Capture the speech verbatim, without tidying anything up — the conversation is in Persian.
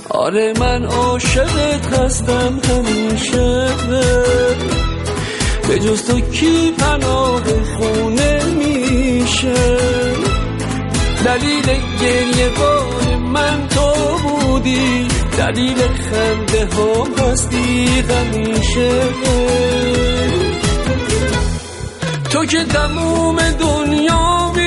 آره من عاشقت هستم همیشه، به جز تو کی پناه خونه میشه؟ دلیل گریه بار من تو بودی، دلیل خنده هم هستی همیشه. تو که تموم دنیا